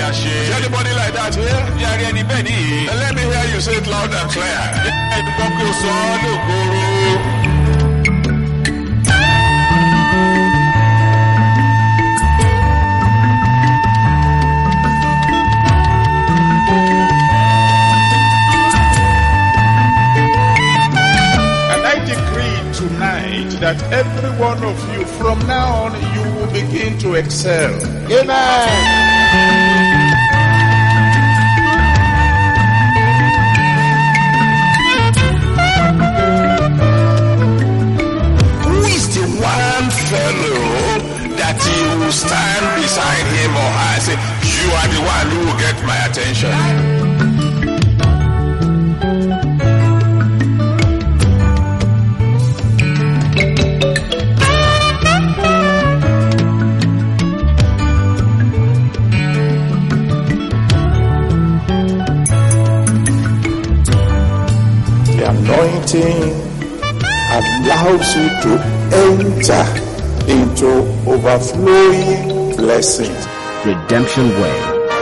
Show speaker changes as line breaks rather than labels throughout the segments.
Is anybody like that here? Let me hear you say it loud and clear. That every one of you from now on you will begin to excel.
Amen.
Who is the one fellow that you will stand beside him or her and say, you are the one who will get my attention?
Anointing allows you to enter into overflowing blessings.
Redemption Way.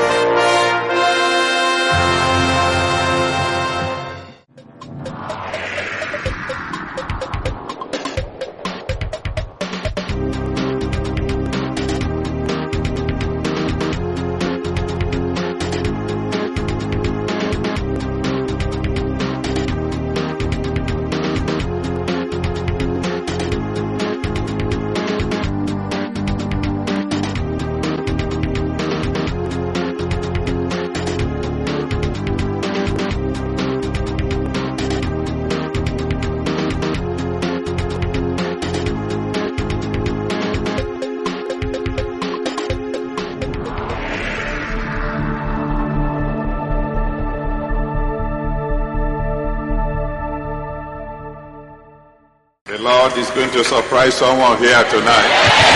The Lord is going to surprise someone here tonight.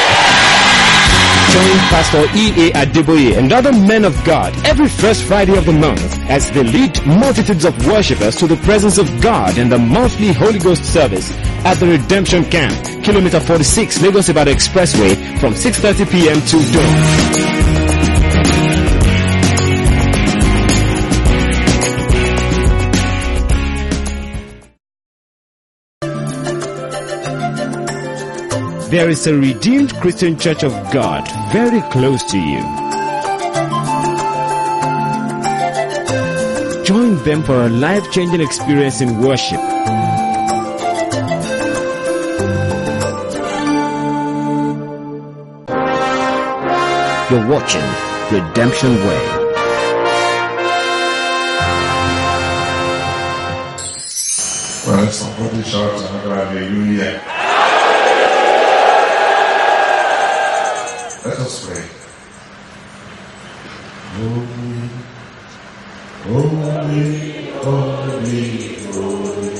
Join Pastor E.A. Adeboye and other men of God every first Friday of the month as they lead multitudes of worshippers to the presence of God in the monthly Holy Ghost service at the Redemption Camp, Kilometer 46, Lagos Ibadan Expressway from 6:30 p.m. to dawn. There is a Redeemed Christian Church of God very close to you. Join them for a life-changing experience in worship. You're watching Redemption Way.
Well, somebody shout hallelujah. Let us pray. Holy, holy, holy, holy,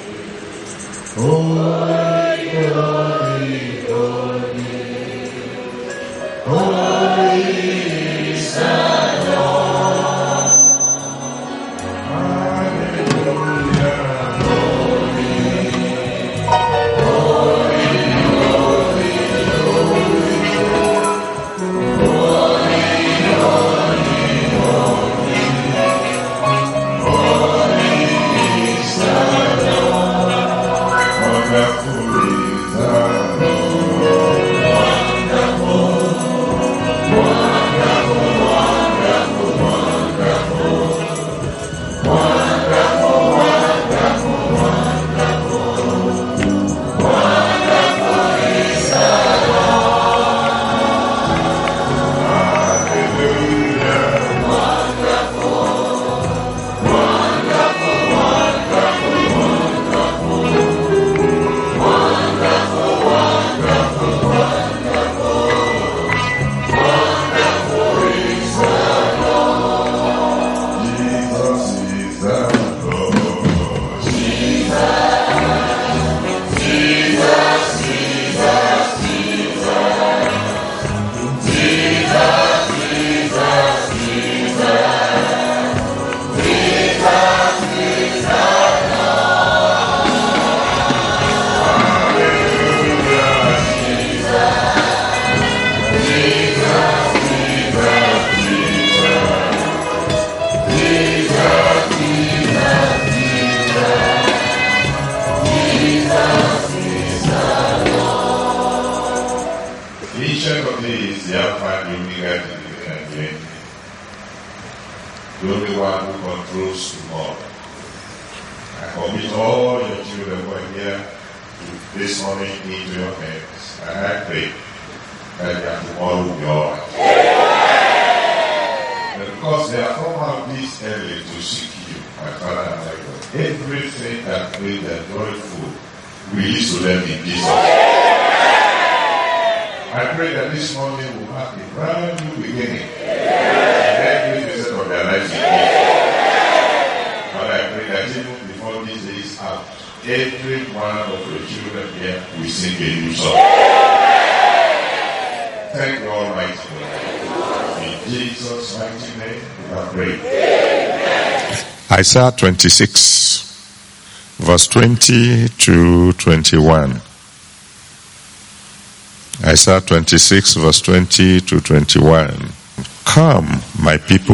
holy, holy, holy, holy is the Lord. Hallelujah. Wonderful. He is the Alpha and the Omega, the beginning and the end. The only one who controls tomorrow. I commit all your children who are here this morning into your hands. And I pray that their tomorrow will be all right. And because they have come out this early to seek you, my Father and my God, everything that made them joyful, release to them in Jesus. I pray that this morning will have a brand new beginning. Every facet of their lives in Jesus. But I pray that even before this day is out, every one of your children here will sing a new song. Thank you, Almighty God. In Jesus' mighty name, we have prayed.
Isaiah 26, verse 20 to 21. Isaiah 26, verse 20 to 21. Come, my people,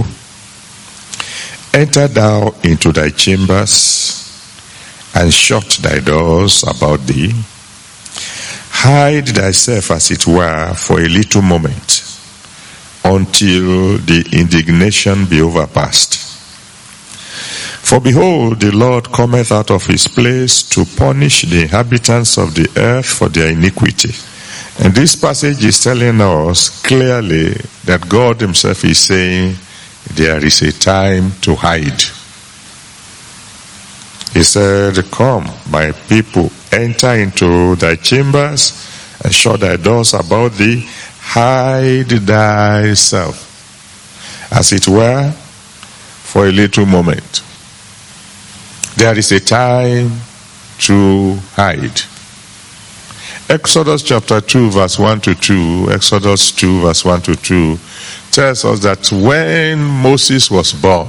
enter thou into thy chambers, and shut thy doors about thee. Hide thyself, as it were, for a little moment, until the indignation be overpast. For behold, the Lord cometh out of his place to punish the inhabitants of the earth for their iniquity. And this passage is telling us clearly that God himself is saying there is a time to hide. He said, come, my people, enter into thy chambers and shut thy doors about thee. Hide thyself, as it were, for a little moment. There is a time to hide. Exodus chapter 2 verse 1 to 2, Exodus 2 verse 1 to 2 tells us that when Moses was born,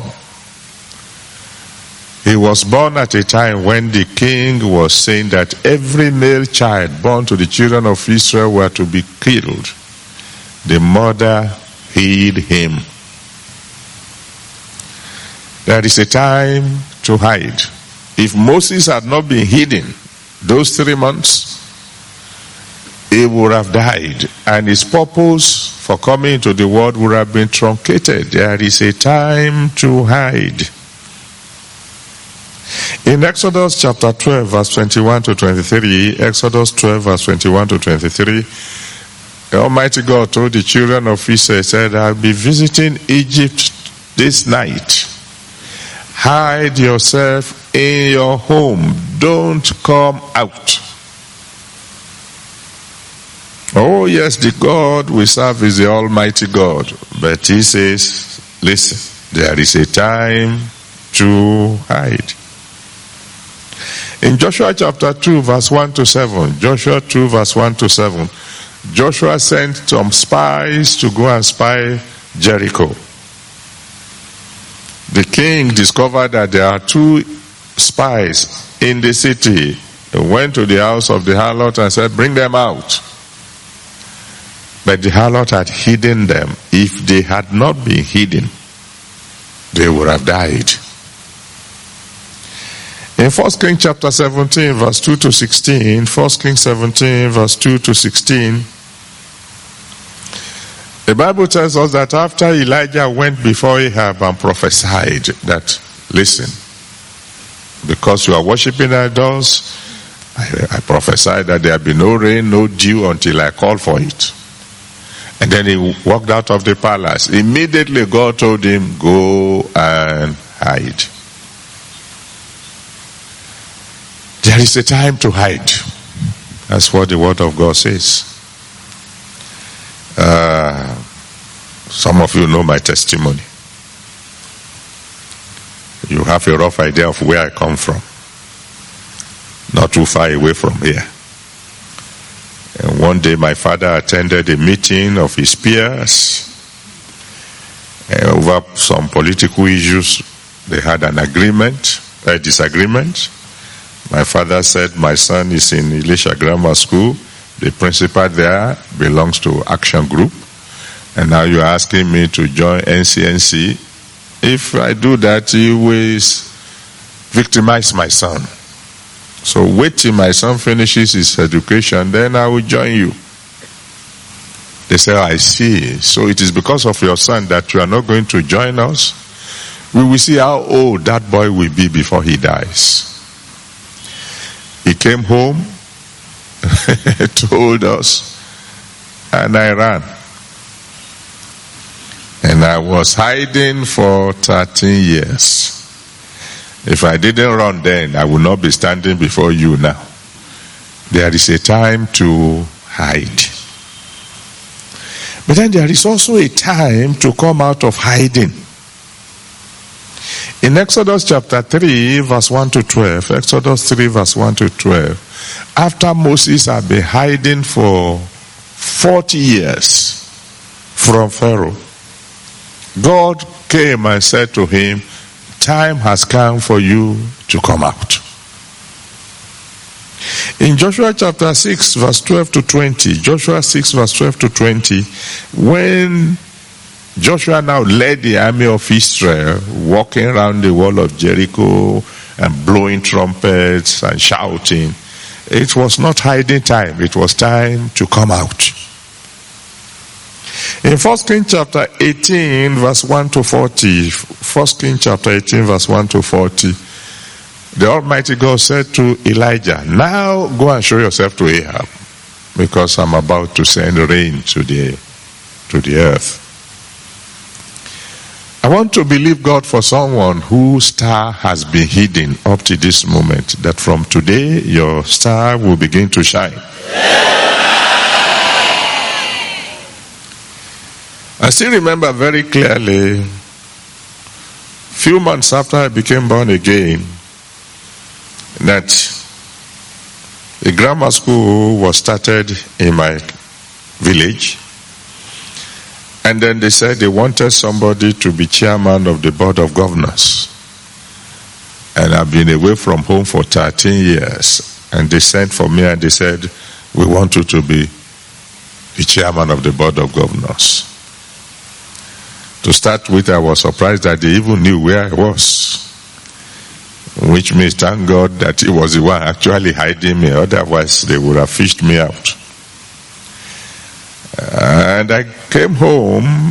he was born at a time when the king was saying that every male child born to the children of Israel were to be killed. The mother hid him. There is a time to hide. If Moses had not been hidden those 3 months, he would have died, and his purpose for coming into the world would have been truncated. There is a time to hide. In Exodus chapter 12 verse 21 to 23, Exodus 12 verse 21 to 23, the Almighty God told the children of Israel, said, I'll be visiting Egypt this night. Hide yourself in your home. Don't come out. Oh yes, the God we serve is the Almighty God. But he says, listen, there is a time to hide. In Joshua chapter 2 verse 1 to 7, Joshua 2 verse 1 to 7, Joshua sent some spies to go and spy Jericho. The king discovered that there are 2 spies in the city. He went to the house of the harlot and said, bring them out. But the harlot had hidden them. If they had not been hidden, they would have died. In 1 Kings chapter 17 verse 2 to 16, 1 Kings 17 verse 2 to 16, the Bible tells us that after Elijah went before Ahab and prophesied that, listen, because you are worshiping idols, I prophesied that there will be no rain, no dew until I call for it. And then he walked out of the palace. Immediately God told him, go and hide. There is a time to hide. That's what the word of God says. Some of you know my testimony. You have a rough idea of where I come from. Not too far away from here. And one day my father attended a meeting of his peers. Over some political issues, they had an agreement, a disagreement. My father said, my son is in Elisha Grammar School. The principal there belongs to Action Group. And now you're asking me to join NCNC. If I do that, he will victimize my son. So wait till my son finishes his education, then I will join you. They say, I see. So it is because of your son that you are not going to join us? We will see how old that boy will be before he dies. He came home, told us, and I ran. And I was hiding for 13 years. If I didn't run then, I would not be standing before you now. There is a time to hide. But then there is also a time to come out of hiding. In Exodus chapter 3, verse 1 to 12, Exodus 3, verse 1 to 12, after Moses had been hiding for 40 years from Pharaoh, God came and said to him, time has come for you to come out. In Joshua chapter 6, verse 12 to 20, Joshua 6, verse 12 to 20, when Joshua now led the army of Israel, walking around the wall of Jericho and blowing trumpets and shouting, it was not hiding time, it was time to come out. In 1 Kings chapter 18, verse 1 to 40, 1 Kings chapter 18, verse 1 to 40, the Almighty God said to Elijah, now go and show yourself to Ahab, because I'm about to send rain to the earth. I want to believe God for someone whose star has been hidden up to this moment, that from today your star will begin to shine. I still remember very clearly, few months after I became born again, that a grammar school was started in my village. And then they said they wanted somebody to be chairman of the board of governors. And I've been away from home for 13 years. And they sent for me and they said, we want you to be the chairman of the board of governors. To start with, I was surprised that they even knew where I was. Which means, thank God that he was the one actually hiding me. Otherwise, they would have fished me out. And I came home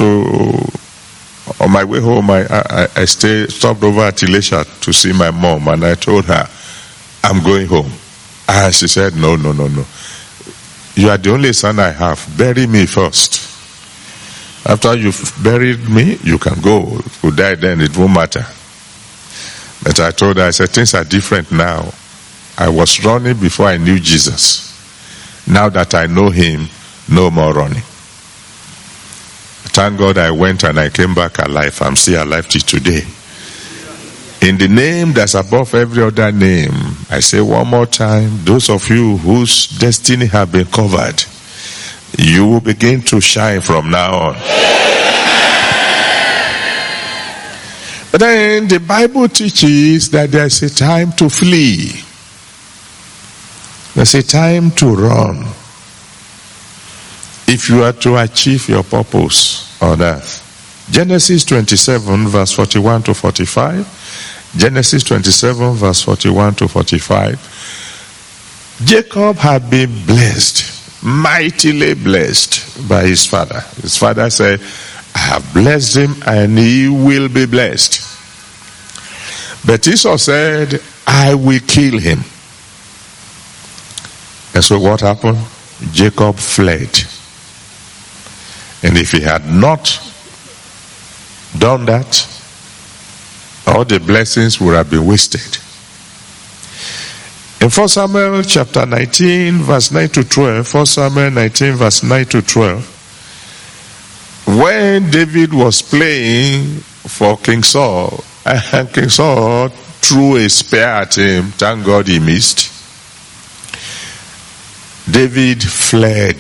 on my way home, I stopped over at Elisha to see my mom, and I told her, I'm going home. And she said, no. You are the only son I have. Bury me first. After you've buried me, you can go. If you die then, it won't matter. But I told her, I said, things are different now. I was running before I knew Jesus. Now that I know him, no more running. Thank God I went and I came back alive. I'm still alive till today. In the name that's above every other name, I say one more time, those of you whose destiny have been covered, you will begin to shine from now on. But then the Bible teaches that there's a time to flee. There's a time to run. If you are to achieve your purpose on earth. Genesis 27 verse 41 to 45. Genesis 27 verse 41 to 45. Jacob had been blessed, mightily blessed by his father. His father said, I have blessed him and he will be blessed. But Esau said, I will kill him. And so what happened? Jacob fled. And if he had not done that, all the blessings would have been wasted. In 1 Samuel chapter 19 verse 9 to 12, 1 Samuel 19 verse 9 to 12, when David was playing for King Saul, and King Saul threw a spear at him, thank God he missed, David fled.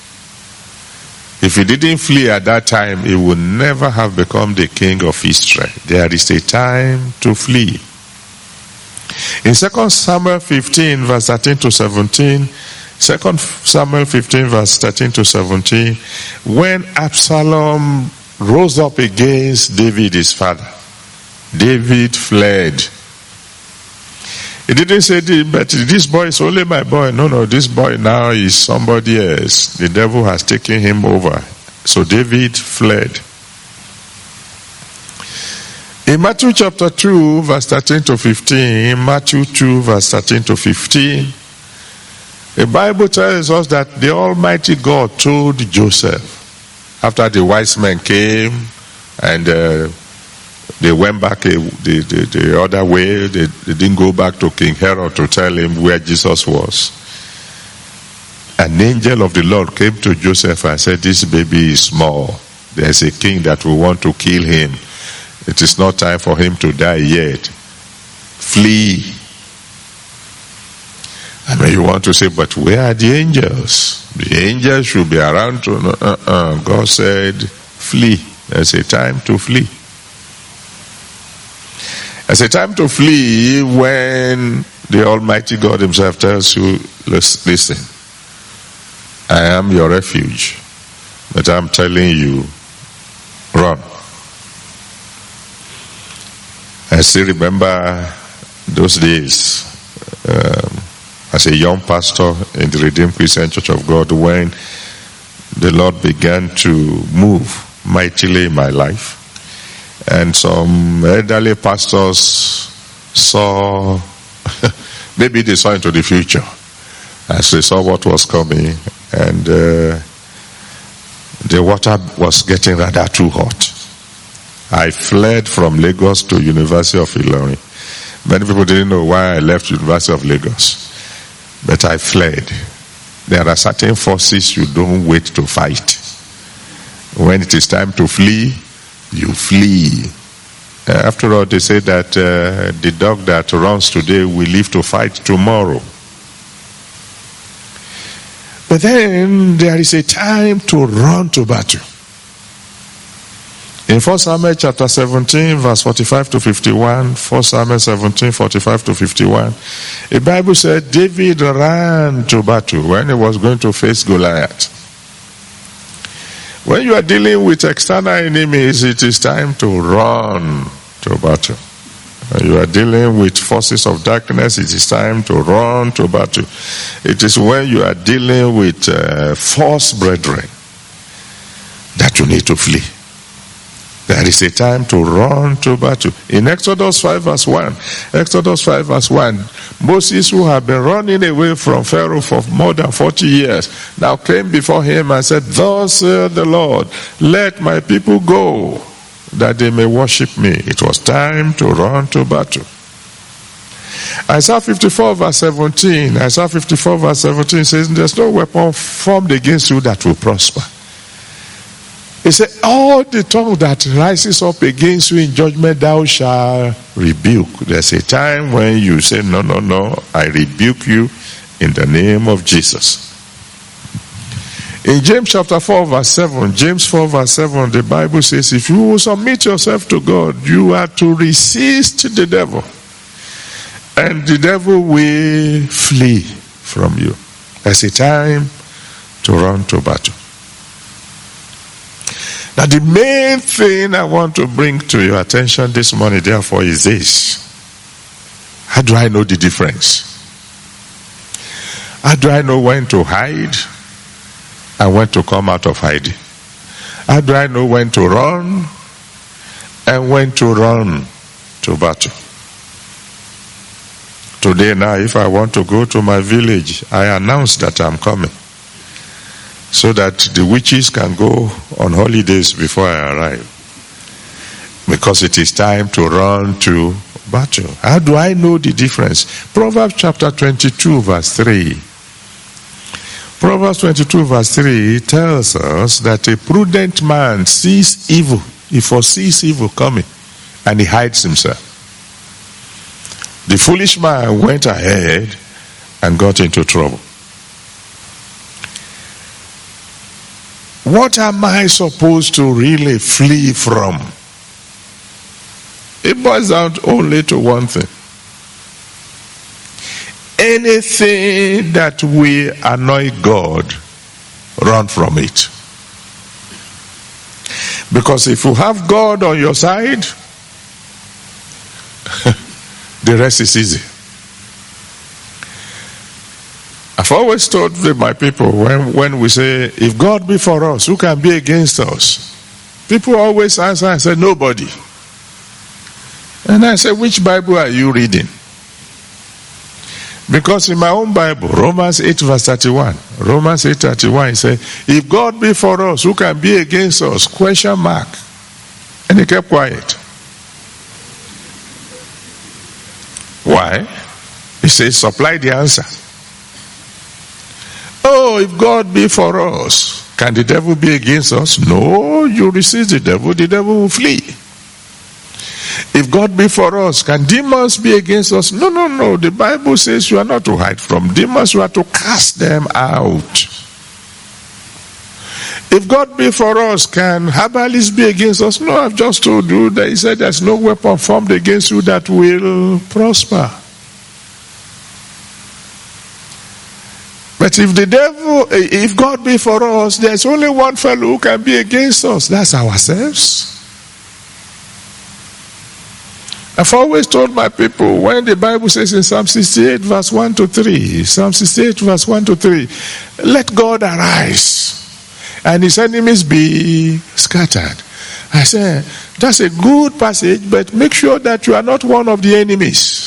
If he didn't flee at that time, he would never have become the king of Israel. There is a time to flee. In 2 Samuel 15 verse 13 to 17, 2 Samuel 15 verse 13 to 17, when Absalom rose up against David his father, David fled. He didn't say, but this boy is only my boy. No, this boy now is somebody else. The devil has taken him over. So David fled. In Matthew chapter 2, verse 13 to 15, Matthew 2, verse 13 to 15, the Bible tells us that the Almighty God told Joseph, after the wise men came and they went back the other way, they didn't go back to King Herod to tell him where Jesus was. An angel of the Lord came to Joseph and said, this baby is small. There's a king that will want to kill him. It is not time for him to die yet. Flee. I know you want to say, but where are the angels? The angels should be around to know. God said, flee. There's a time to flee. There's a time to flee when the Almighty God himself tells you, listen, I am your refuge, but I'm telling you, run. I still remember those days as a young pastor in the Redeemed Christian Church of God when the Lord began to move mightily in my life. And some elderly pastors saw, maybe they saw into the future as they saw what was coming, and the water was getting rather too hot. I fled from Lagos to University of Ilorin. Many people didn't know why I left University of Lagos, but I fled. There are certain forces you don't wait to fight. When it is time to flee, you flee. After all, they say that the dog that runs today will live to fight tomorrow. But then there is a time to run to battle. In 1 Samuel chapter 17, verse 45 to 51, 1 Samuel 17, 45 to 51, the Bible said David ran to battle when he was going to face Goliath. When you are dealing with external enemies, it is time to run to battle. When you are dealing with forces of darkness, it is time to run to battle. It is when you are dealing with false brethren that you need to flee. There is a time to run to battle. In Exodus 5 verse 1, Moses, who had been running away from Pharaoh for more than 40 years, now came before him and said, thus saith the Lord, let my people go, that they may worship me. It was time to run to battle. Isaiah 54 verse 17 says, there's no weapon formed against you that will prosper. He said, all the tongue that rises up against you in judgment thou shalt rebuke. There's a time when you say, no, I rebuke you in the name of Jesus. In James chapter 4 verse 7, James 4 verse 7, the Bible says, if you will submit yourself to God, you are to resist the devil, and the devil will flee from you. There's a time to run to battle. Now the main thing I want to bring to your attention this morning, therefore, is this. How do I know the difference? How do I know when to hide and when to come out of hiding? How do I know when to run and when to run to battle? Today now, if I want to go to my village, I announce that I'm coming, so that the witches can go on holidays before I arrive. Because it is time to run to battle. How do I know the difference? Proverbs chapter 22 verse 3. Proverbs 22 verse 3 tells us that a prudent man sees evil. He foresees evil coming and he hides himself. The foolish man went ahead and got into trouble. What am I supposed to really flee from? It boils down only to one thing. Anything that will annoy God, run from it. Because if you have God on your side, the rest is easy. always told my people, when we say, if God be for us, who can be against us? People always answer and say, nobody. And I say, which Bible are you reading? Because in my own Bible, Romans 8 verse 31, Romans 8:31, it says, if God be for us, who can be against us? Question mark. And he kept quiet. Why? He says, supply the answer. Oh, if God be for us, can the devil be against us? No, you resist the devil will flee. If God be for us, can demons be against us? No. The Bible says you are not to hide from demons, you are to cast them out. If God be for us, can herbalists be against us? No, I've just told you that he said there's no weapon formed against you that will prosper. But if God be for us, there's only one fellow who can be against us. That's ourselves. I've always told my people, when the Bible says in Psalm 68 verse 1 to 3, Psalm 68 verse 1 to 3, let God arise and his enemies be scattered. I said, that's a good passage, but make sure that you are not one of the enemies.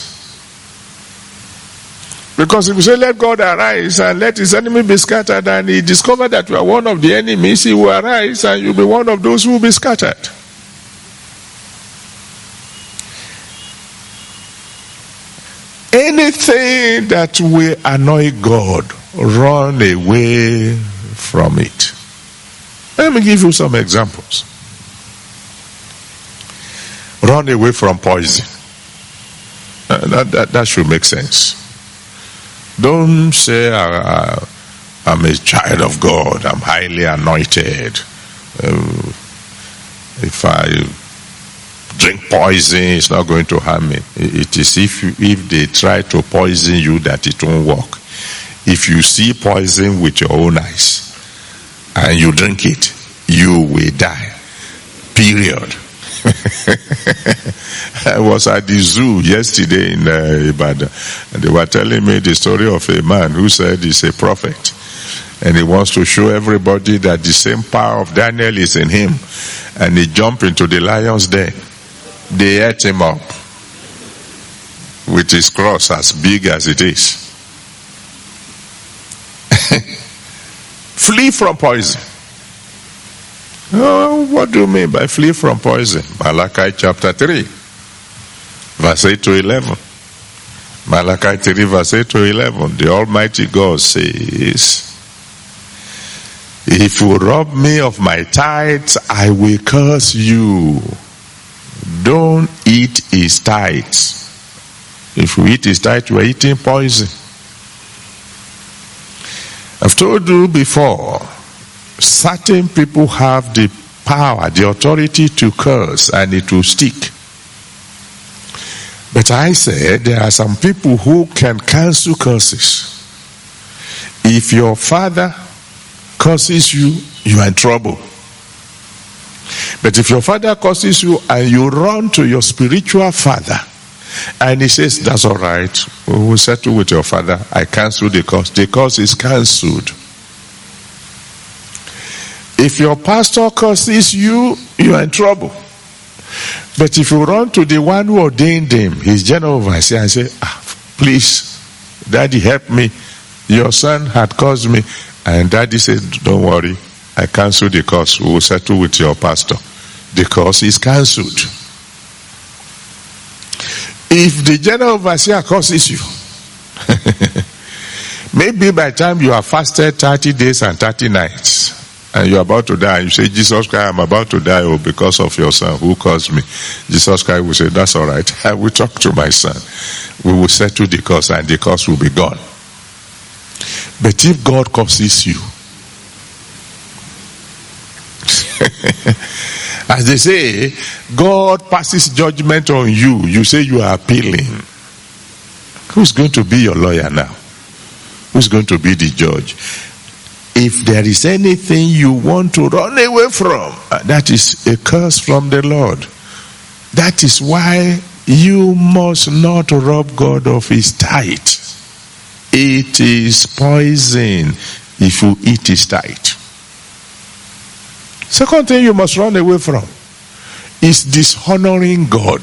Because if you say, let God arise and let his enemy be scattered, and he discovered that you are one of the enemies, he will arise and you'll be one of those who will be scattered. Anything that will annoy God, run away from it. Let me give you some examples. Run away from poison. That should make sense. Don't say, I'm a child of God, I'm highly anointed. If I drink poison, it's not going to harm me. It is if they try to poison you that it won't work. If you see poison with your own eyes and you drink it, you will die. Period. I was at the zoo yesterday in Ibadan, and they were telling me the story of a man who said he's a prophet, and he wants to show everybody that the same power of Daniel is in him, and he jumped into the lion's den. They ate him up with his cross as big as it is. Flee from poison. Oh, what do you mean by flee from poison? Malachi chapter 3, verse 8 to 11. Malachi 3, verse 8 to 11. The Almighty God says, if you rob me of my tithes, I will curse you. Don't eat his tithes. If you eat his tithes, you are eating poison. I've told you before, certain people have the power, the authority to curse, and it will stick. But I said there are some people who can cancel curses. If your father curses you, you are in trouble. But if your father curses you and you run to your spiritual father and he says, that's all right, we will settle with your father, I cancel the curse is cancelled. If your pastor curses you, you are in trouble. But if you run to the one who ordained him, his general overseer, and say, please, daddy, help me. Your son had caused me. And daddy said, don't worry, I cancel the curse. We will settle with your pastor. The curse is cancelled. If the general overseer curses you, maybe by the time you have fasted 30 days and 30 nights, and you're about to die, and you say, Jesus Christ, I'm about to die because of your son who caused me. Jesus Christ will say, that's all right. I will talk to my son. We will settle the curse, and the curse will be gone. But if God curses you, as they say, God passes judgment on you. You say you are appealing. Who's going to be your lawyer now? Who's going to be the judge? If there is anything you want to run away from, that is a curse from the Lord. That is why you must not rob God of his tithe. It is poison if you eat it tight. Second thing you must run away from is dishonoring God.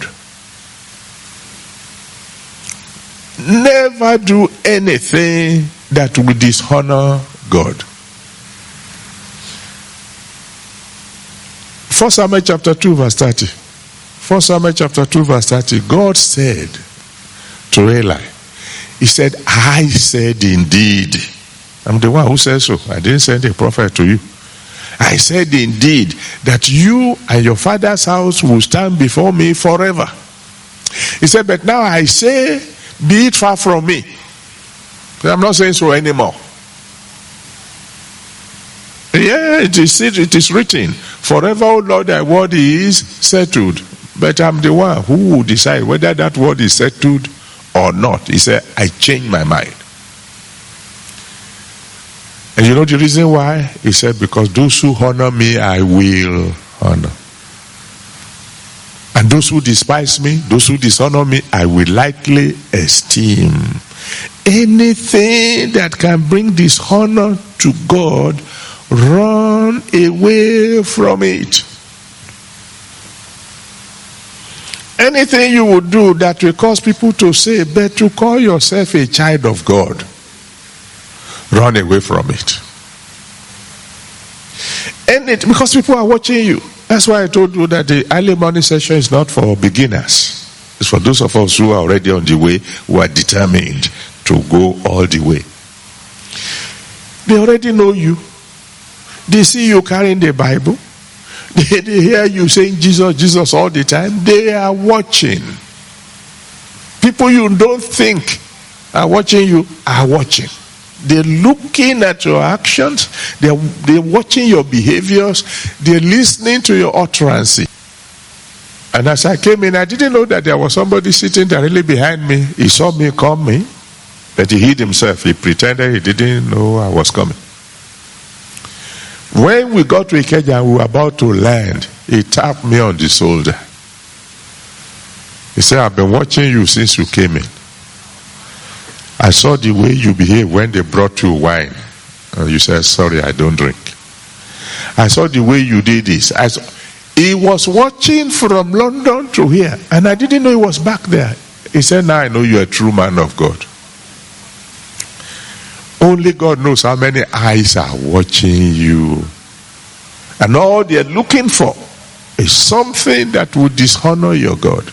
Never do anything that will dishonor God. 1 Samuel chapter 2 verse 30. 1 Samuel chapter 2 verse 30. God said to Eli, he said, I said indeed. I'm the one who says so. I didn't send a prophet to you. I said indeed that you and your father's house will stand before me forever. He said, but now I say, be it far from me. I'm not saying so anymore. Yeah, it is written, forever, O Lord, thy word is settled. But I'm the one who will decide whether that word is settled or not. He said, I changed my mind. And you know the reason why? He said, because those who honor me, I will honor. And those who despise me, those who dishonor me, I will lightly esteem. Anything that can bring dishonor to God, run away from it. Anything you would do that will cause people to say, but to call yourself a child of God, run away from it. Because people are watching you. That's why I told you that the early morning session is not for beginners. It's for those of us who are already on the way, who are determined to go all the way. They already know you. They see you carrying the Bible. They hear you saying Jesus, Jesus all the time. They are watching. People you don't think are watching you are watching. They're looking at your actions. They're watching your behaviors. They're listening to your utterance. And as I came in, I didn't know that there was somebody sitting directly behind me. He saw me coming, but he hid himself. He pretended he didn't know I was coming. When we got to Ikeja and we were about to land, he tapped me on the shoulder. He said, I've been watching you since you came in. I saw the way you behaved when they brought you wine. And you said, sorry, I don't drink. I saw the way you did this. He was watching from London to here. And I didn't know he was back there. He said, now I know you're a true man of God. Only God knows how many eyes are watching you. And all they're looking for is something that will dishonor your God.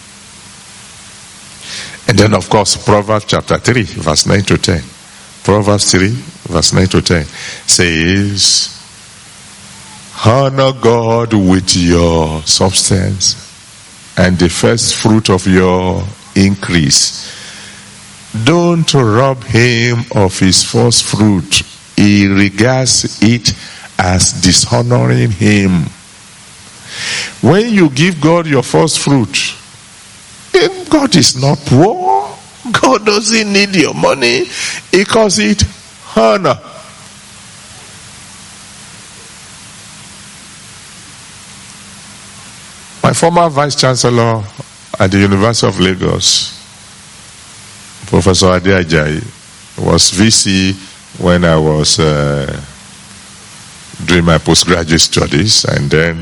And then, of course, Proverbs chapter 3, verse 9 to 10. Proverbs 3, verse 9 to 10 says, honor God with your substance and the first fruit of your increase. Don't rob him of his first fruit. He regards it as dishonoring him. When you give God your first fruit, God is not poor. God doesn't need your money. He calls it honor. My former vice chancellor at the University of Lagos, Professor Ade Ajayi, was VC when I was doing my postgraduate studies, and then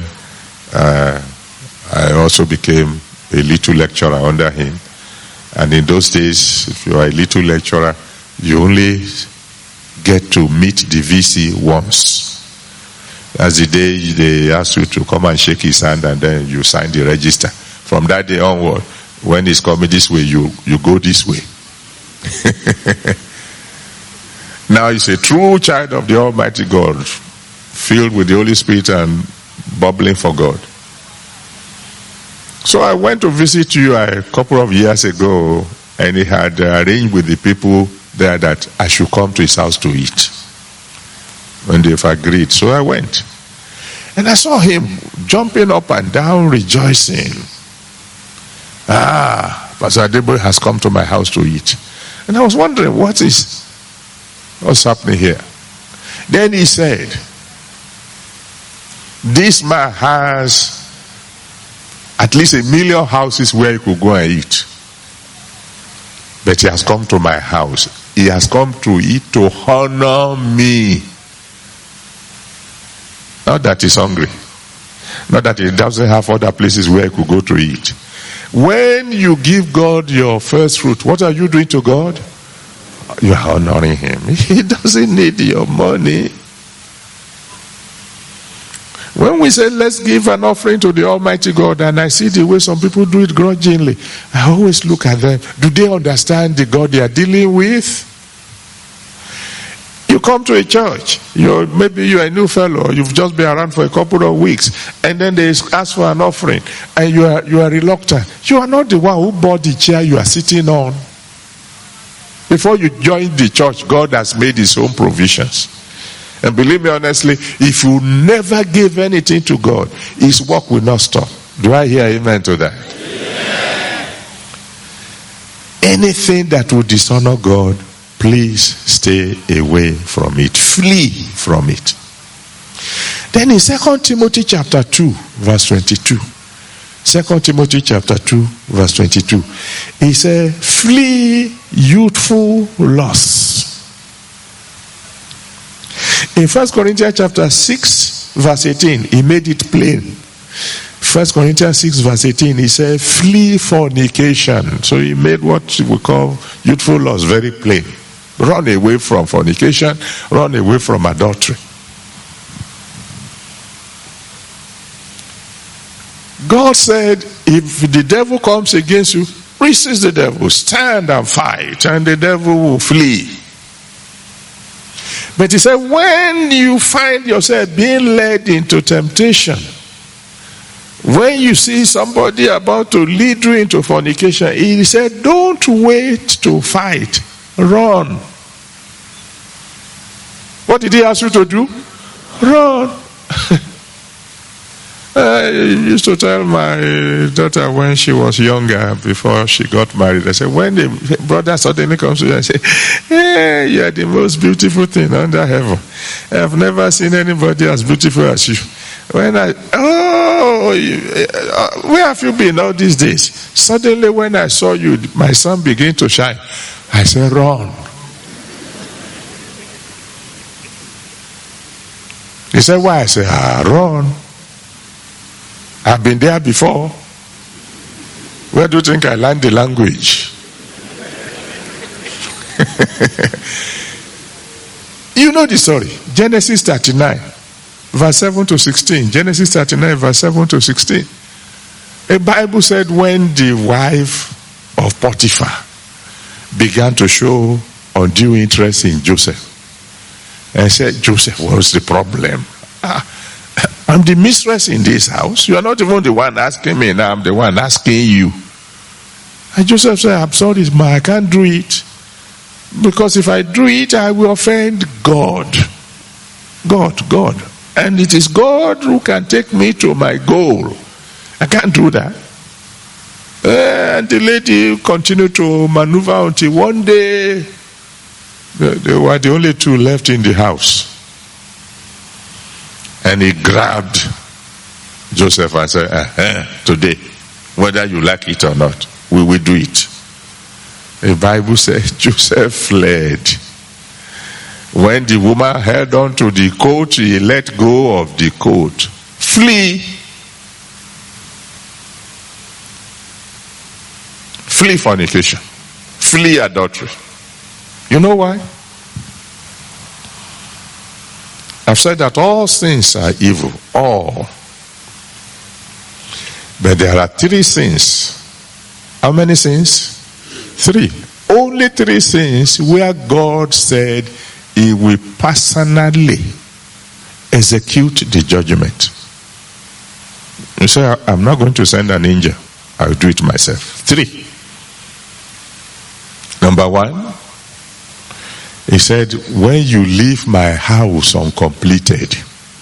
I also became a little lecturer under him. And in those days, if you are a little lecturer, you only get to meet the VC once. As the day they ask you to come and shake his hand, and then you sign the register. From that day onward, when he's coming this way, you go this way. Now he's a true child of the Almighty God, filled with the Holy Spirit and bubbling for God. So I went to visit you a couple of years ago, and he had arranged with the people there that I should come to his house to eat. When they've agreed. So I went. And I saw him jumping up and down, rejoicing. Pastor Adeboye has come to my house to eat. And I was wondering, what's happening here? Then he said, this man has at least 1 million houses where he could go and eat. But he has come to my house. He has come to eat to honor me. Not that he's hungry. Not that he doesn't have other places where he could go to eat. When you give God your first fruit, what are you doing to God? You are honoring him. He doesn't need your money. When we say let's give an offering to the Almighty God, and I see the way some people do it grudgingly, I always look at them. Do they understand the God they are dealing with? You come to a church, maybe you're a new fellow, you've just been around for a couple of weeks, and then they ask for an offering, and you are reluctant. You are not the one who bought the chair you are sitting on. Before you join the church, God has made his own provisions. And believe me honestly, if you never give anything to God, his work will not stop. Do I hear amen to that? Yeah. Anything that will dishonor God, please stay away from it. Flee from it. Then in 2 Timothy chapter 2, verse 22. 2 Timothy chapter 2, verse 22. He said, flee youthful lusts. In 1 Corinthians chapter 6, verse 18, he made it plain. 1 Corinthians 6, verse 18, he said, flee fornication. So he made what we call youthful lust very plain. Run away from fornication, run away from adultery. God said, if the devil comes against you, resist the devil, stand and fight, and the devil will flee. But he said, when you find yourself being led into temptation, when you see somebody about to lead you into fornication, he said, don't wait to fight, run. What did he ask you to do? Run. I used to tell my daughter when she was younger, before she got married, I said, when the brother suddenly comes to you and say, hey, you are the most beautiful thing under heaven. I have never seen anybody as beautiful as you. When where have you been all these days? Suddenly when I saw you, my sun began to shine. I said, run. He said, why? I said, run. I've been there before. Where do you think I learned the language? You know the story. Genesis 39, verse 7 to 16. Genesis 39, verse 7 to 16. The Bible said when the wife of Potiphar began to show undue interest in Joseph, and said, Joseph, what's the problem? I'm the mistress in this house. You are not even the one asking me now. I'm the one asking you. And Joseph said, I'm sorry, ma, I can't do it. Because if I do it, I will offend God. God. And it is God who can take me to my goal. I can't do that. And the lady continued to maneuver until one day, they were the only two left in the house. And he grabbed Joseph and said, today, whether you like it or not, we will do it. The Bible says Joseph fled. When the woman held on to the coat, he let go of the coat. Flee. Flee fornication. Flee adultery. You know why? I've said that all sins are evil. All. But there are 3 sins. How many sins? 3. Only 3 sins where God said he will personally execute the judgment. You say, I'm not going to send an angel. I'll do it myself. 3. Number 1. He said, when you leave my house uncompleted,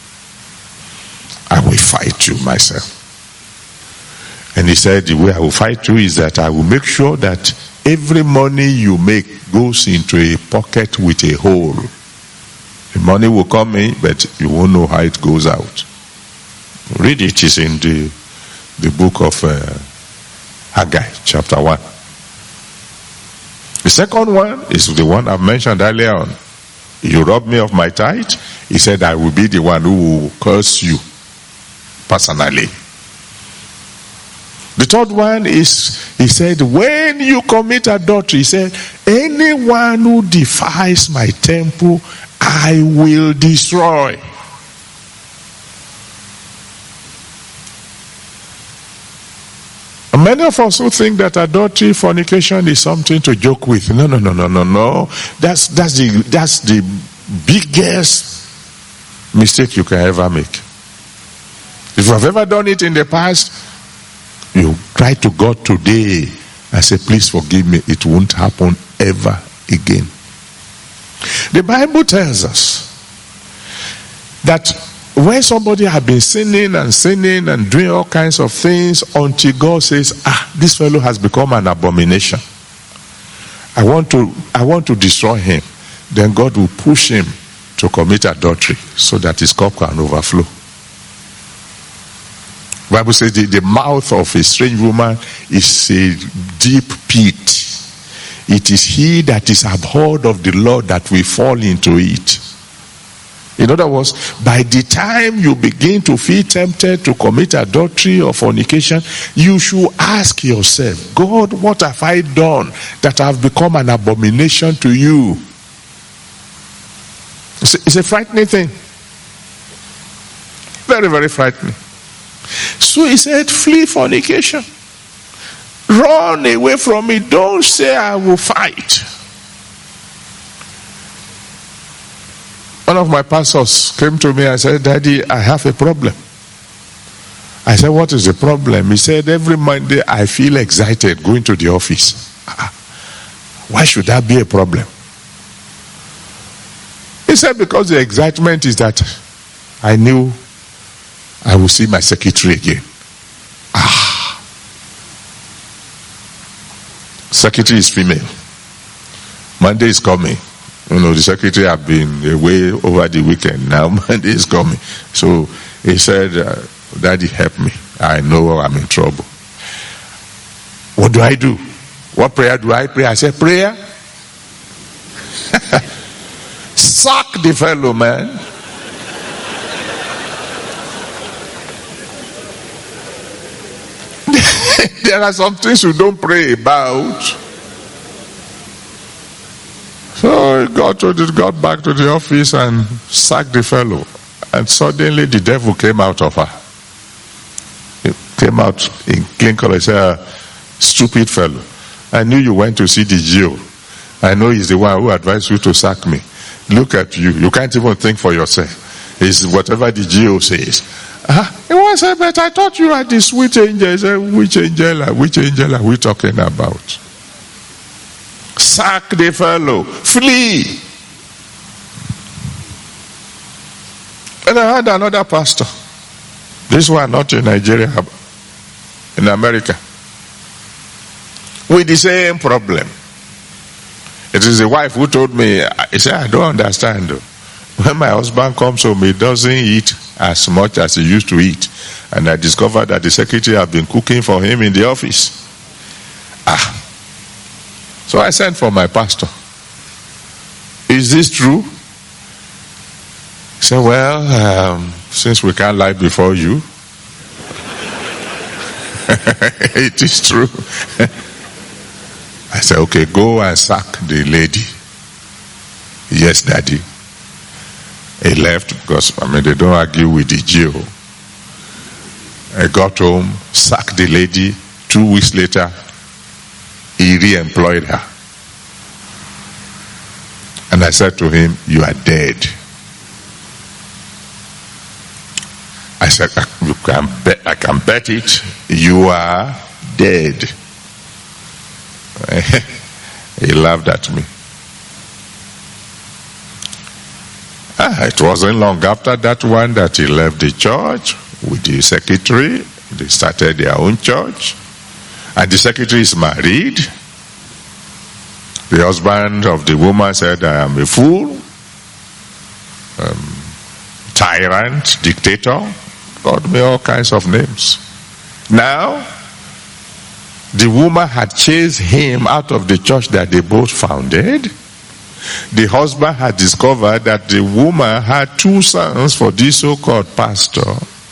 I will fight you myself. And he said, the way I will fight you is that I will make sure that every money you make goes into a pocket with a hole. The money will come in, but you won't know how it goes out. Read it. It's in the book of Haggai, chapter 1. The second one is the one I've mentioned earlier on. You rob me of my tithe, he said, I will be the one who will curse you personally. The third one is, he said, when you commit adultery, he said, anyone who defiles my temple, I will destroy. And many of us who think that adultery, fornication is something to joke with. No. That's the biggest mistake you can ever make. If you have ever done it in the past, you cry to God today and say, please forgive me. It won't happen ever again. The Bible tells us that when somebody has been sinning and doing all kinds of things until God says, this fellow has become an abomination, I want to destroy him, then God will push him to commit adultery so that his cup can overflow. The Bible says the mouth of a strange woman is a deep pit. It is he that is abhorred of the Lord that will fall into it. In other words, by the time you begin to feel tempted to commit adultery or fornication, you should ask yourself, God, what have I done that I have become an abomination to you? It's a frightening thing. Very, very frightening. So he said, flee fornication. Run away from it. Don't say I will fight. One of my pastors came to me and said, Daddy, I have a problem. I said, what is the problem? He said, every Monday I feel excited going to the office. Why should that be a problem? He said, because the excitement is that I knew I will see my secretary again. Secretary is female. Monday is coming. The secretary have been away over the weekend. Now Monday is coming. So he said, Daddy, help me. I know I'm in trouble. What do I do? What prayer do I pray? I said, prayer? Sack the fellow, man. There are some things you don't pray about. So got back to the office and sacked the fellow. And suddenly the devil came out of her. He came out in clean color. He said, stupid fellow. I knew you went to see the GO. I know he's the one who advised you to sack me. Look at you. You can't even think for yourself. It's whatever the GO says. He was said, but I thought you had the sweet angel. He said, which angel are we talking about? Sack the fellow. Flee. And I had another pastor. This one not in Nigeria, in America. With the same problem. It is the wife who told me, he said, I don't understand. When my husband comes home, he doesn't eat as much as he used to eat. And I discovered that the secretary had been cooking for him in the office. So I sent for my pastor. Is this true? He said, well, since we can't lie before you, it is true. I said, okay, go and sack the lady. Yes, Daddy. He left because, they don't argue with the GO. I got home, sacked the lady. 2 weeks later, he re-employed her. And I said to him, you are dead. I said, I can bet it. You are dead. He laughed at me. It wasn't long after that one that he left the church with the secretary. They started their own church. And the secretary is married. The husband of the woman said, I am a fool, tyrant, dictator. Called me all kinds of names. Now, The woman had chased him out of the church that they both founded. The husband had discovered that the woman had 2 sons for this so-called pastor.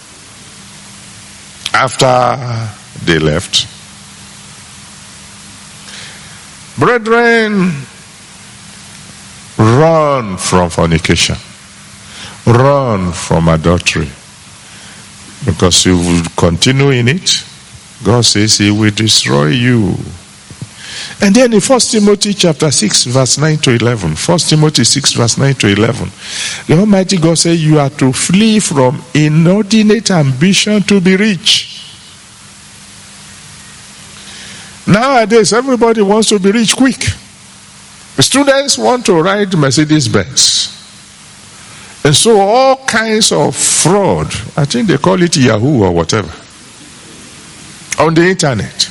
After they left, brethren, run from fornication, run from adultery, because you will continue in it. God says he will destroy you. And then in 1 Timothy chapter 6 verse 9 to 11, 1 Timothy 6 verse 9 to 11, the Almighty God says you are to flee from inordinate ambition to be rich. Nowadays, everybody wants to be rich quick. The students want to ride Mercedes-Benz. And so all kinds of fraud, I think they call it Yahoo or whatever, on the internet.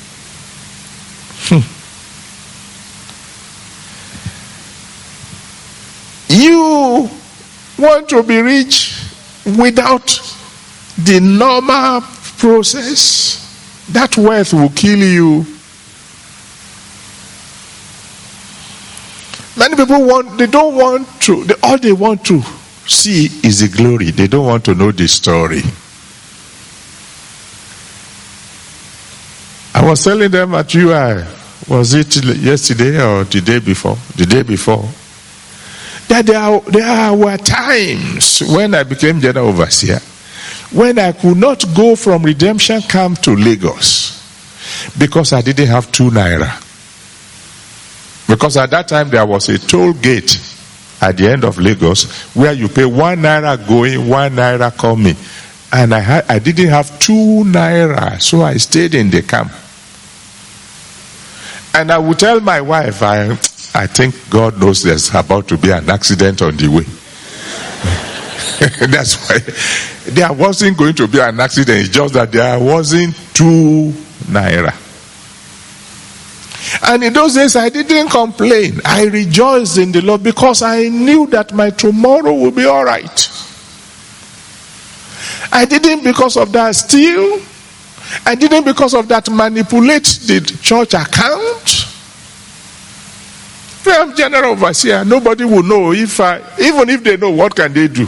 You want to be rich without the normal process? That wealth will kill you. Many people all they want to see is the glory. They don't want to know the story. I was telling them at UI, was it yesterday or the day before? The day before. That there were times when I became general overseer, when I could not go from redemption camp to Lagos because I didn't have 2 naira. Because at that time there was a toll gate at the end of Lagos where you pay 1 naira going, 1 naira coming. And I didn't have 2 naira, so I stayed in the camp. And I would tell my wife, I think God knows there's about to be an accident on the way. That's why there wasn't going to be an accident. It's just that there wasn't 2 naira. And in those days I didn't complain. I rejoiced in the Lord because I knew that my tomorrow will be all right. I didn't because of that steal. I didn't because of that manipulate the church account. I'm general overseer. Nobody will know even if they know, what can they do?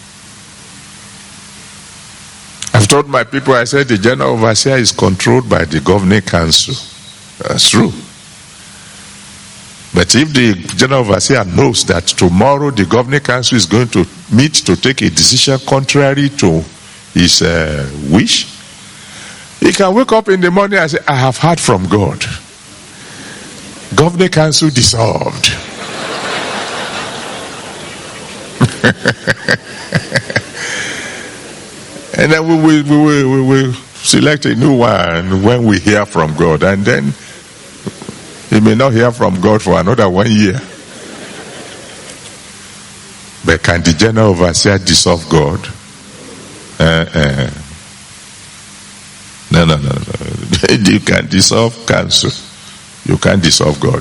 I've told my people, I said the general overseer is controlled by the governing council. That's true. But if the general overseer knows that tomorrow the governing council is going to meet to take a decision contrary to his wish, he can wake up in the morning and say, I have heard from God. Governing council dissolved. And then we will select a new one when we hear from God. And then he may not hear from God for another 1 year. But can the general overseer dissolve God? No. You can dissolve council. You can't dissolve God.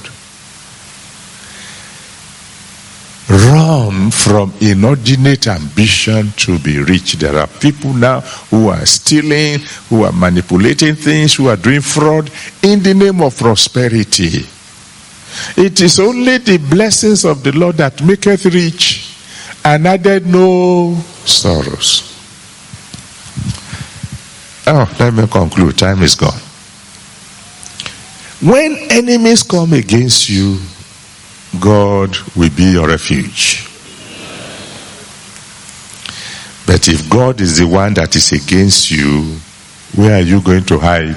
Run from inordinate ambition to be rich. There are people now who are stealing, who are manipulating things, who are doing fraud in the name of prosperity. It is only the blessings of the Lord that maketh rich and added no sorrows. Oh, let me conclude. Time is gone. When enemies come against you, God will be your refuge. But if God is the one that is against you, where are you going to hide?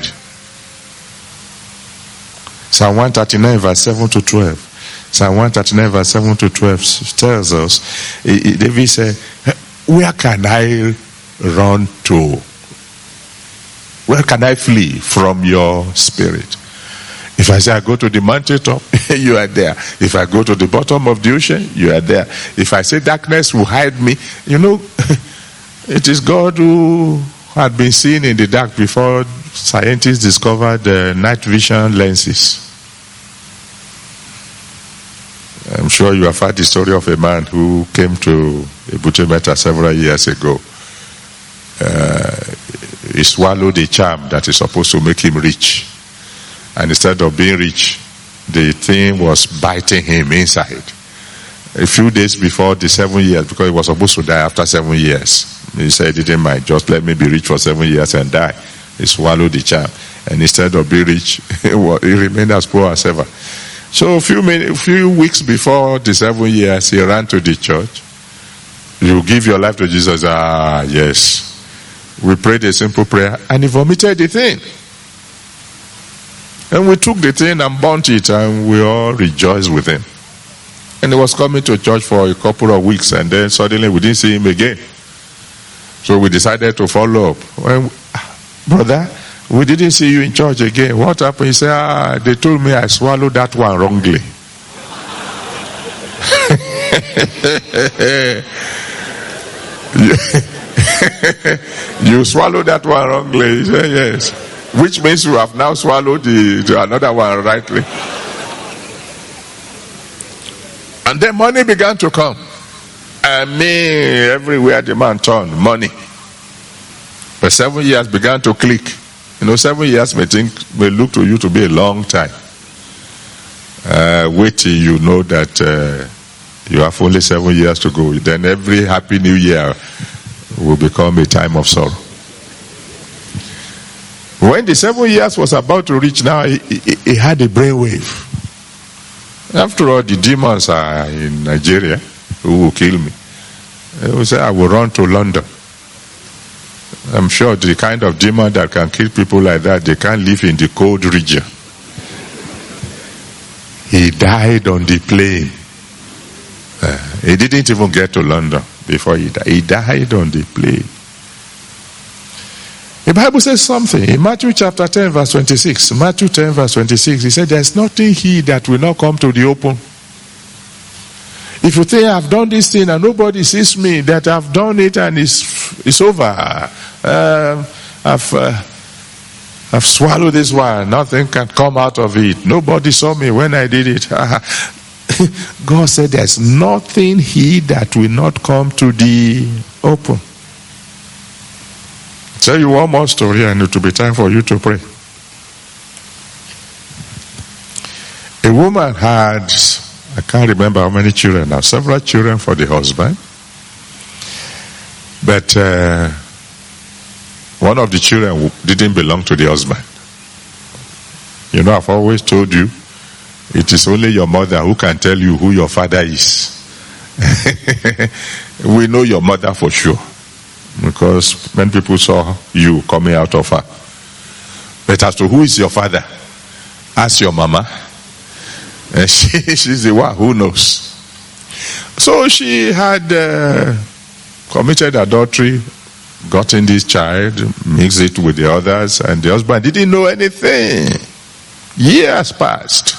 Psalm 139 verse 7 to 12. Psalm 139 verse 7 to 12 tells us, David said, where can I run to? Where can I flee from your spirit? If I say I go to the mountaintop, you are there. If I go to the bottom of the ocean, you are there. If I say darkness will hide me, it is God who had been seen in the dark before scientists discovered the night vision lenses. I'm sure you have heard the story of a man who came to Ebute Metta several years ago. He swallowed a charm that is supposed to make him rich. And instead of being rich, the thing was biting him inside. A few days before the 7 years, because he was supposed to die after 7 years, he said he didn't mind, just let me be rich for 7 years and die. He swallowed the charm. And instead of being rich, he remained as poor as ever. So a few weeks before the 7 years, he ran to the church. You give your life to Jesus. Ah, yes. We prayed a simple prayer and he vomited the thing. And we took the thing and burnt it and we all rejoiced with him. And he was coming to church for a couple of weeks and then suddenly we didn't see him again. So we decided to follow up. Well, brother, we didn't see you in church again. What happened? He said, they told me I swallowed that one wrongly. You swallowed that one wrongly. He said, yes. Which means you have now swallowed the another one rightly. And then money began to come. I mean, everywhere the man turned, money. But 7 years began to click. 7 years may look to you to be a long time. Wait till you know that you have only 7 years to go. Then every happy new year will become a time of sorrow. When the 7 years was about to reach now, he had a brainwave. After all, the demons are in Nigeria who will kill me. He will say, I will run to London. I'm sure the kind of demon that can kill people like that, they can't live in the cold region. He died on the plane. He didn't even get to London before he died. He died on the plane. The Bible says something in Matthew chapter 10 verse 26. Matthew 10 verse 26. He said, there's nothing he that will not come to the open. If you think I've done this thing and nobody sees me, that I've done it and it's over. I've swallowed this one. Nothing can come out of it. Nobody saw me when I did it. God said there's nothing he that will not come to the open. I'll tell you one more story and it will be time for you to pray. A woman had, I can't remember how many children now, several children for the husband. But one of the children didn't belong to the husband. I've always told you, it is only your mother who can tell you who your father is. We know your mother for sure. Because when people saw you coming out of her. But as to who is your father, ask your mama. And she's the one who knows. So she had committed adultery, gotten this child, mixed it with the others, and the husband didn't know anything. Years passed.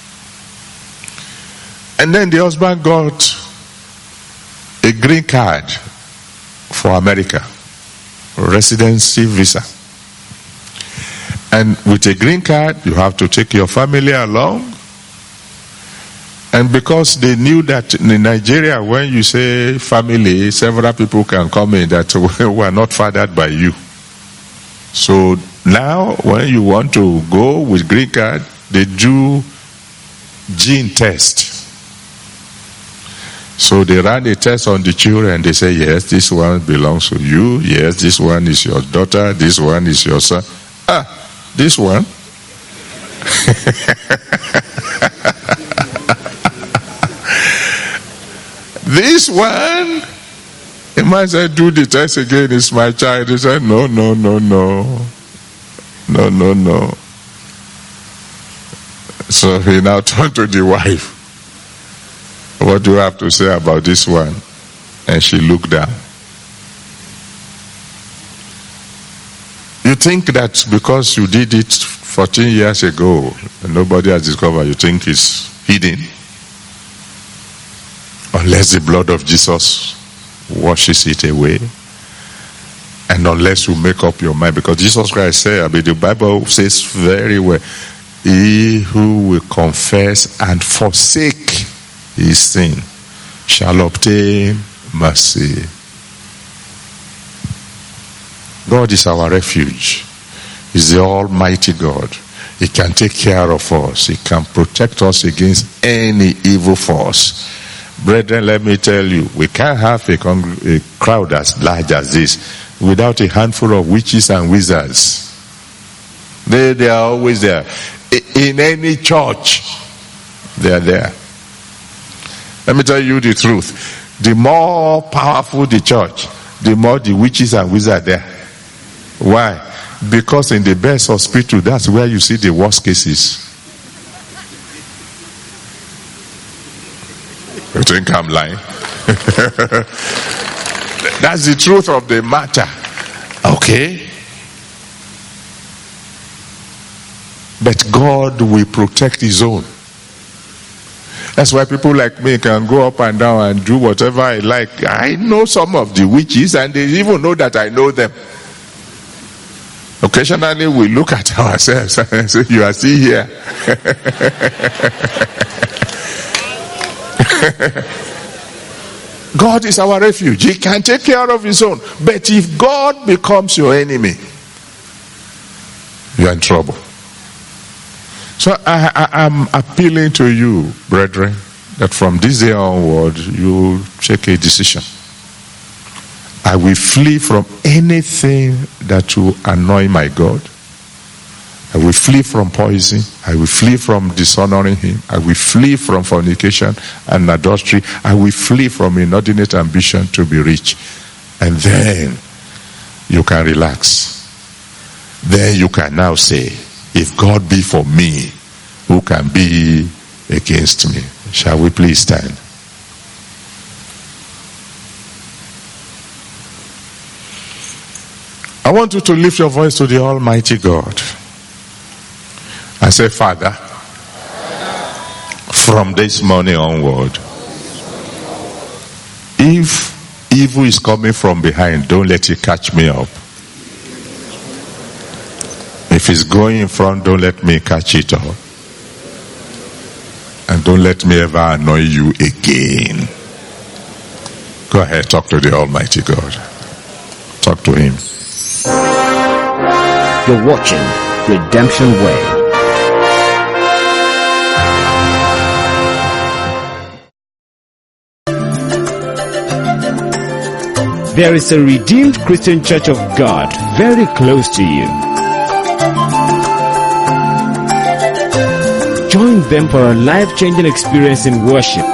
And then the husband got a green card for America, residency visa. And with a green card, you have to take your family along. And because they knew that in Nigeria, when you say family, several people can come in that were not fathered by you. So now, when you want to go with green card, they do gene test. So they ran a test on the children and they say, yes, this one belongs to you. Yes, this one is your daughter. This one is your son. This one. This one. The man said, do the test again. It's my child. He said, no. So he now turned to the wife. What do you have to say about this one? And she looked down. You think that because you did it 14 years ago and nobody has discovered, you think it's hidden? Unless the blood of Jesus washes it away. And unless you make up your mind. Because Jesus Christ said, the Bible says very well, he who will confess and forsake his sin shall obtain mercy. God is our refuge. He's the Almighty God. He can take care of us. He can protect us against any evil force. Brethren, let me tell you, we can't have a crowd as large as this without a handful of witches and wizards. They are always there. In any church, they are there. Let me tell you the truth. The more powerful the church, the more the witches and wizards are there. Why? Because in the best hospital, that's where you see the worst cases. You think I'm lying? That's the truth of the matter. Okay? But God will protect his own. That's why people like me can go up and down and do whatever I like. I know some of the witches, and they even know that I know them. Occasionally we look at ourselves and say, you are still here. God is our refuge. He can take care of his own. But if God becomes your enemy, you are in trouble. So I'm appealing to you, brethren, that from this day onward, you take a decision. I will flee from anything that will annoy my God. I will flee from poison. I will flee from dishonoring him. I will flee from fornication and adultery. I will flee from inordinate ambition to be rich. And then you can relax. Then you can now say, if God be for me, who can be against me? Shall we please stand? I want you to lift your voice to the Almighty God. I say, Father, from this morning onward, if evil is coming from behind, don't let it catch me up. If it's going in front, don't let me catch it up. And don't let me ever annoy you again. Go ahead, talk to the Almighty God. Talk to him.
You're watching Redemption Way. There is a Redeemed Christian Church of God very close to you. Join them for a life-changing experience in worship.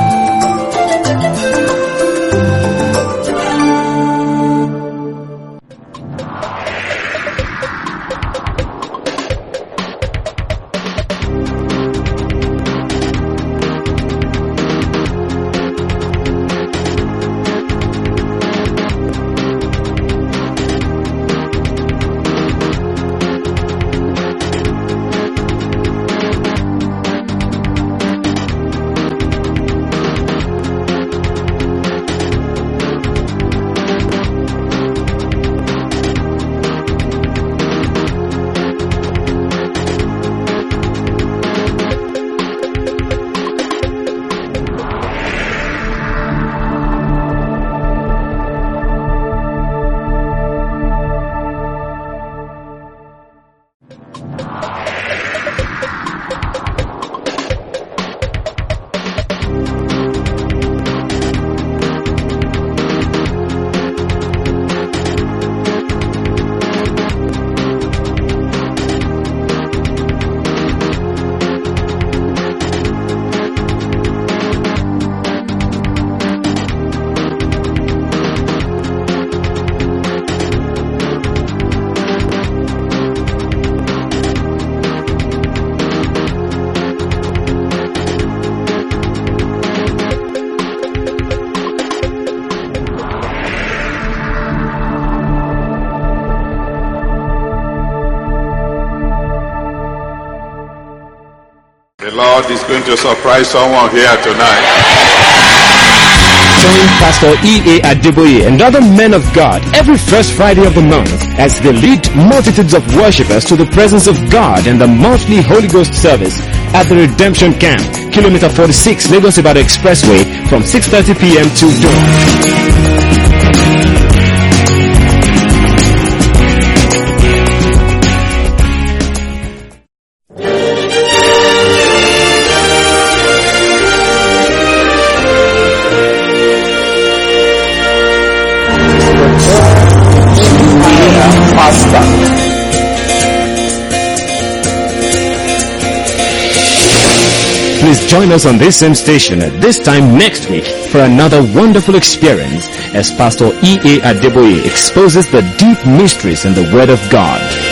The Lord is going to surprise someone here tonight.
Join Pastor E.A. Adeboye and other men of God every first Friday of the month as they lead multitudes of worshippers to the presence of God in the monthly Holy Ghost service at the Redemption Camp, Kilometer 46, Lagos Ibadan Expressway, from 6:30 p.m. till dawn. Please join us on this same station at this time next week for another wonderful experience as Pastor E.A. Adeboye exposes the deep mysteries in the Word of God.